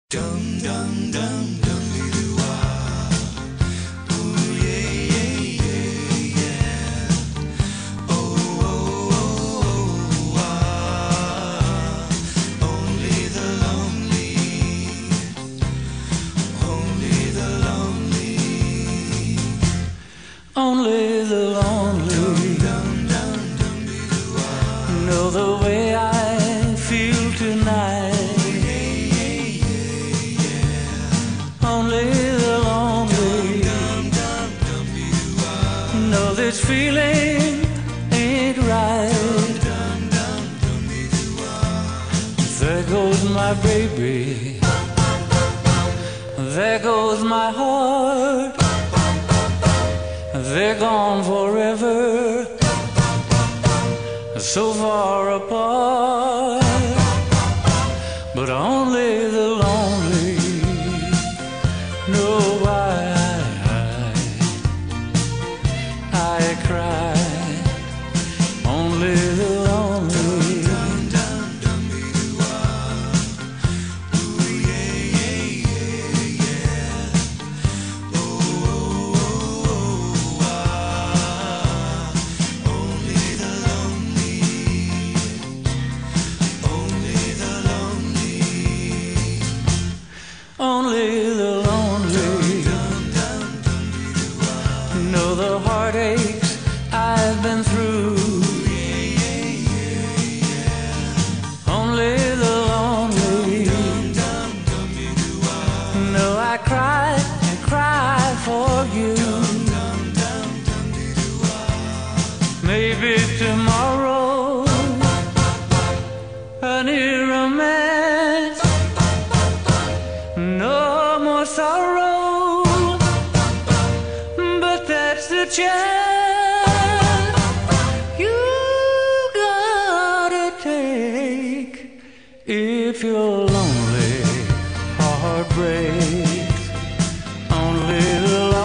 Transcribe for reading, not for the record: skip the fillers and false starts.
Dum dum dum dum doo wah. Ooh yeah yeah yeah yeah. Oh oh oh oh ah. Only the lonely, only the lonely, only the lonely. Dum dum dum doo wah. Know the way I feel tonight. Only the lonely know this feeling ain't right. There goes my baby, there goes my heart. They're gone forever, so far apart. But only the lonely know why I cry. Only the lonely. Ooh yeah yeah yeah yeah. Oh oh oh ah. Only the lonely, only the lonely, only the lonely know the heartaches I've been through. Only the lonely know I cry and cry for you. Maybe tomorrow a new romance, no more sorrow, but that's the chance you gotta take if you're lonely. Heart breaks, only the